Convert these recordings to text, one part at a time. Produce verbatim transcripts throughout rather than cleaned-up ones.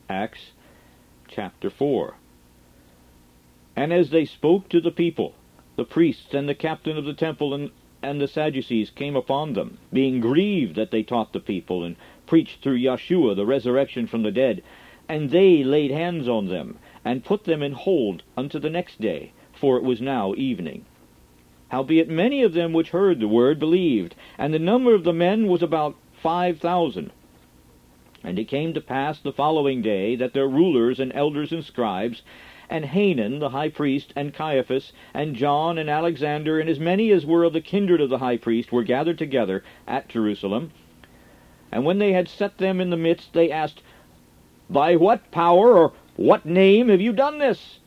Acts chapter four. And as they spoke to the people, the priests and the captain of the temple and, and the Sadducees came upon them, being grieved that they taught the people, and preached through Yeshua the resurrection from the dead. And they laid hands on them, and put them in hold unto the next day, for it was now evening. Howbeit many of them which heard the word believed, and the number of the men was about five thousand. And it came to pass the following day, that their rulers and elders and scribes, and Hanan the high priest, and Caiaphas, and John, and Alexander, and as many as were of the kindred of the high priest, were gathered together at Jerusalem. And when they had set them in the midst, they asked, By what power or what name have you done this?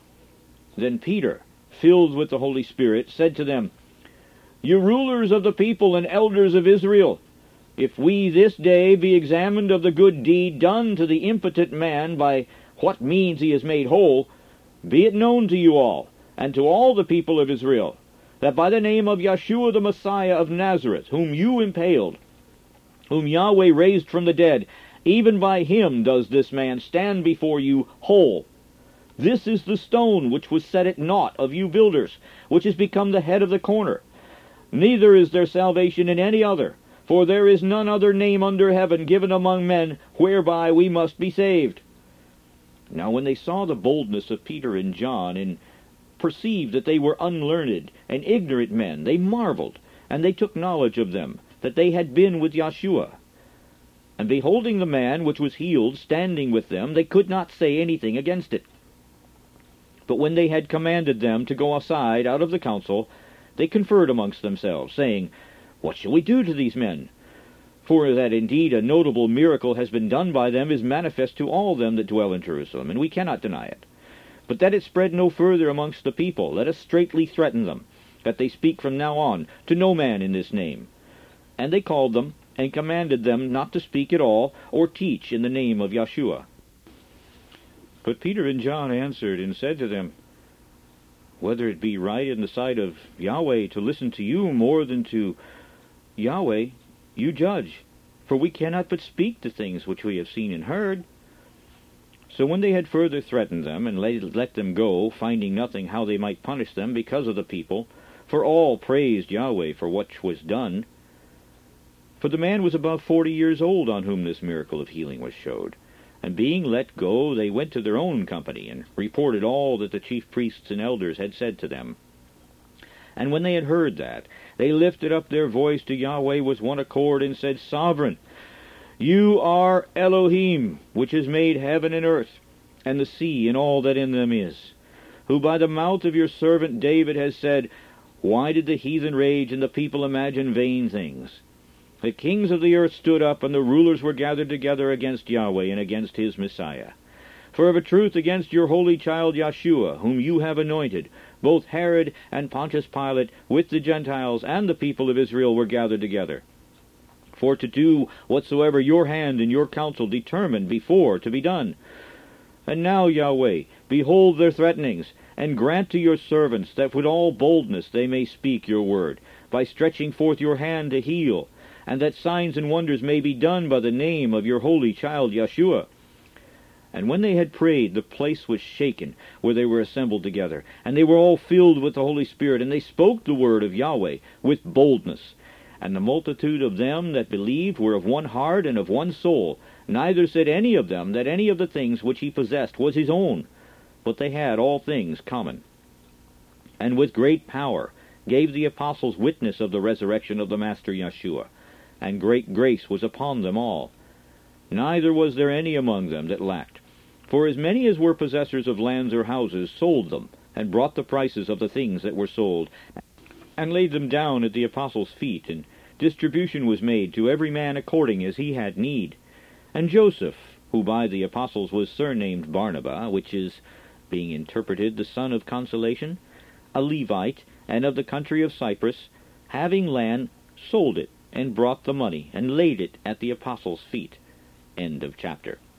Then Peter, filled with the Holy Spirit, said to them, You rulers of the people and elders of Israel, if we this day be examined of the good deed done to the impotent man, by what means he is made whole, be it known to you all, and to all the people of Israel, that by the name of Yeshua the Messiah of Nazareth, whom you impaled, whom Yahweh raised from the dead, even by him does this man stand before you whole. This is the stone which was set at naught of you builders, which is become the head of the corner. Neither is there salvation in any other, for there is none other name under heaven given among men whereby we must be saved. Now when they saw the boldness of Peter and John, and perceived that they were unlearned and ignorant men, they marveled, and they took knowledge of them, that they had been with Yeshua. And beholding the man which was healed standing with them, they could not say anything against it. But when they had commanded them to go aside out of the council, they conferred amongst themselves, saying, What shall we do to these men? For that indeed a notable miracle has been done by them is manifest to all them that dwell in Jerusalem, and we cannot deny it. But that it spread no further amongst the people, let us straitly threaten them, that they speak from now on to no man in this name. And they called them, and commanded them not to speak at all, or teach in the name of Yeshua. But Peter and John answered and said to them, Whether it be right in the sight of Yahweh to listen to you more than to Yahweh, you judge, for we cannot but speak the things which we have seen and heard. So when they had further threatened them, and let, let them go, finding nothing how they might punish them because of the people, for all praised Yahweh for what was done. For the man was above forty years old on whom this miracle of healing was showed. And being let go, they went to their own company, and reported all that the chief priests and elders had said to them. And when they had heard that, they lifted up their voice to Yahweh with one accord, and said, Sovereign, you are Elohim, which has made heaven and earth, and the sea, and all that in them is, who by the mouth of your servant David has said, Why did the heathen rage, and the people imagine vain things? The kings of the earth stood up, and the rulers were gathered together against Yahweh and against his Messiah. For of a truth against your holy child Yeshua, whom you have anointed, both Herod and Pontius Pilate, with the Gentiles and the people of Israel, were gathered together, for to do whatsoever your hand and your counsel determined before to be done. And now, Yahweh, behold their threatenings, and grant to your servants that with all boldness they may speak your word, by stretching forth your hand to heal, and that signs and wonders may be done by the name of your holy child Yeshua. And when they had prayed, the place was shaken where they were assembled together, and they were all filled with the Holy Spirit, and they spoke the word of Yahweh with boldness. And the multitude of them that believed were of one heart and of one soul. Neither said any of them that any of the things which he possessed was his own, but they had all things common. And with great power gave the apostles witness of the resurrection of the Master Yeshua, and great grace was upon them all. Neither was there any among them that lacked. For as many as were possessors of lands or houses sold them, and brought the prices of the things that were sold, and laid them down at the apostles' feet, and distribution was made to every man according as he had need. And Joseph, who by the apostles was surnamed Barnabas, which is, being interpreted, the son of consolation, a Levite, and of the country of Cyprus, having land, sold it, and brought the money, and laid it at the apostles' feet. End of chapter.